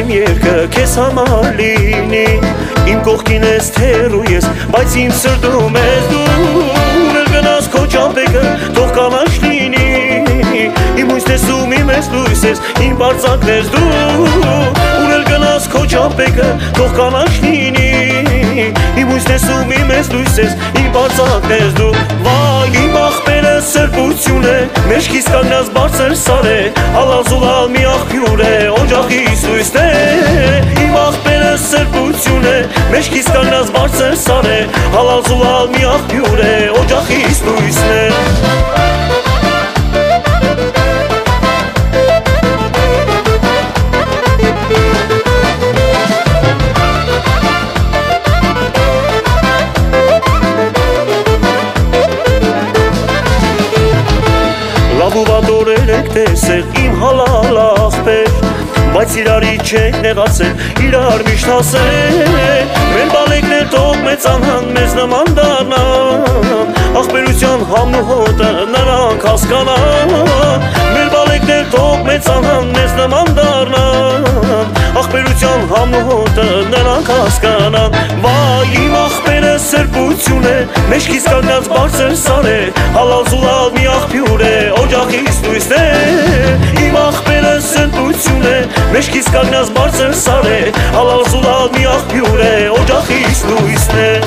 իմ երկը քեզ համար լինի Իմ կողքին ես թերու ես, բայց իմ սրտում ես դու Ունել գնաս քո ճամպեքը, թող կանաչ լինի Իմ ույս տեսում իմ ես լույս ես, իմ բարձակն ես դու Ունել գնաս քո ճամպեքը, թող կանաչ լինի Իմ ույս տեսում իմ ես լույս ես, իմ բարձակն ես դու Վայ իմ աղբերը սրբություն է, մեջքիս կանգնած բարձր սար է Հալալ մի աղբյուր է, օջախիս լույսն է Իմ աղբերը սրբություն է, մեջքիս կանգնած բարձր սար է Հալալ մի աղբյուր է, օջախիս լույսն է Լավուվադորեր եք տեսել իմ հալալ աղբեր Բայց իրարի չենք նեղացել, իրար միշտ հասել Մեր բալեկներ թող մեծանան, մեզ նման դառնան Աղբերության համն ու հոտը նրանք հասկանան Մեր բալեկներ թող մեծանան, մեզ նման դառնան Աղբերության համն ու հոտը նրանք հասկանան Վայ իմ աղբերը սրբություն է, մեջքիս կանգնած բարձր սար է Հալալ մի աղբյուր է, օջախիս լույսն է Իմ աղբերը սրբություն է, մեջքիս կանգնած բարձր սար է Հալալ մի աղբյուր է, օջախիս լույսն է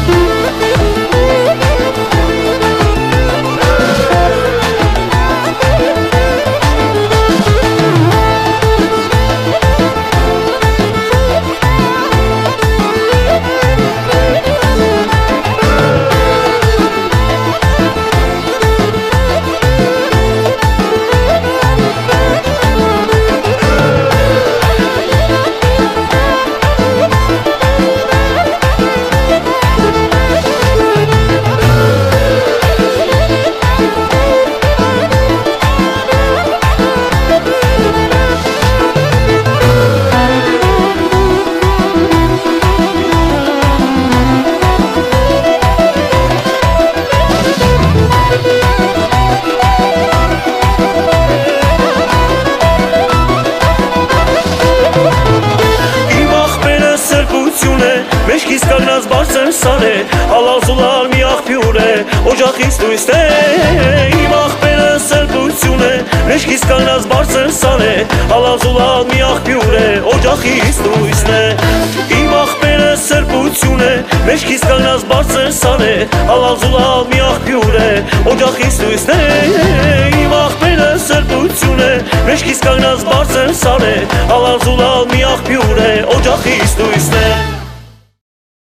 Մեջքիս կանգնած բարձր սար է, հալալ մի աղբյուր է, օջախիս լույսն է Իմ աղբերը սրբություն է, մեջքիս կանգնած բարձր սար է, հալալ մի աղբյուր է, օջախիս լույսն է Իմ աղբերը սրբություն է, մեջքիս կանգնած բարձր սար է, հալալ մի աղբյուր է, օջախիս լույսն է Իմ աղբերը սրբություն է, մեջքիս կանգնած բարձր սար է, հալալ մի աղբյուր է, օջախիս լույսն է